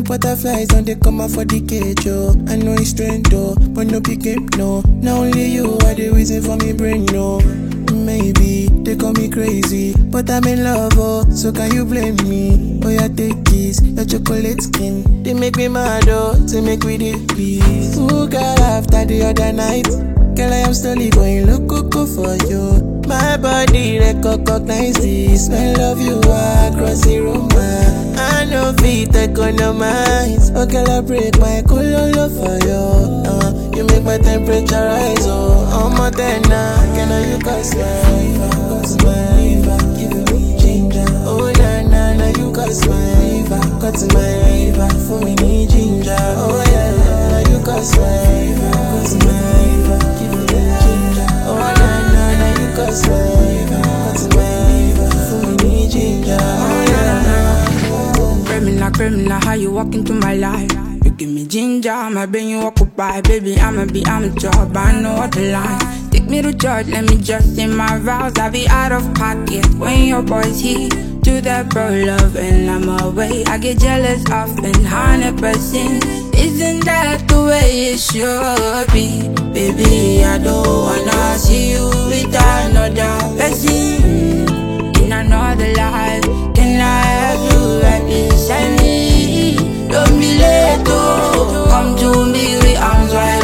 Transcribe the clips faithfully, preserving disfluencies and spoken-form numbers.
Butterflies don't they come out for the cage, oh. I know it's strange, though, but no big game, no. Not only you are the reason for me brain, no. Maybe they call me crazy, but I'm in love, oh, so can you blame me? Oh, yeah, take kiss, your chocolate skin. They make me mad, oh, they make me the peace. Ooh, girl, after the other night, girl, I am slowly going loco for you. My body recognize this smell of you across the room. I know feet economize. Oh, girl, I break my color for you. Uh, you make my temperature rise, oh, I'm a tenor. Can I you cause my fever, cause my fever, give me ginger. Oh, na na na, you cause my fever, cause my fever, for me need ginger. Oh yeah, yeah, you cause my fever, cause my fever, give me ginger. Oh na na na, you cause my fever, cause my fever, for me need ginger. Oh yeah. Criminal, criminal, how you walk into my life? You give me ginger, my brain you occupy. Baby, I'ma be, I'm a job, I know what the line. Take me to church, let me just in my vows. I be out of pocket when your boys here. Do that bro love and I'm away. I get jealous often, hundred percent. Isn't that the way it should be? Baby, I don't wanna see you with another person in another life. Can I have you right beside me? Don't be late, oh. Come to me with arms wide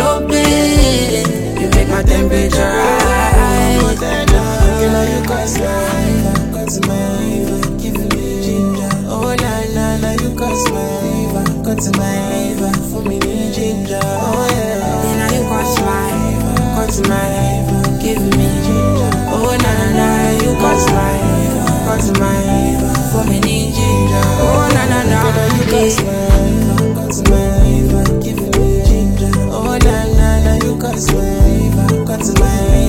open. You make my temperature rise. Can I you cause my fever, cause my fever, give me ginger. Oh na na na, you cause my fever, cause my fever, for me need ginger. Oh yeah. Then I you cause my fever, Cause my fever, give me ginger. oh na na na, you cause my fever, cause my fever, for me need ginger. Oh na na na, Can I you cause my fever, cause my fever, give me ginger. Oh na na na, you cause my fever, cause my fever.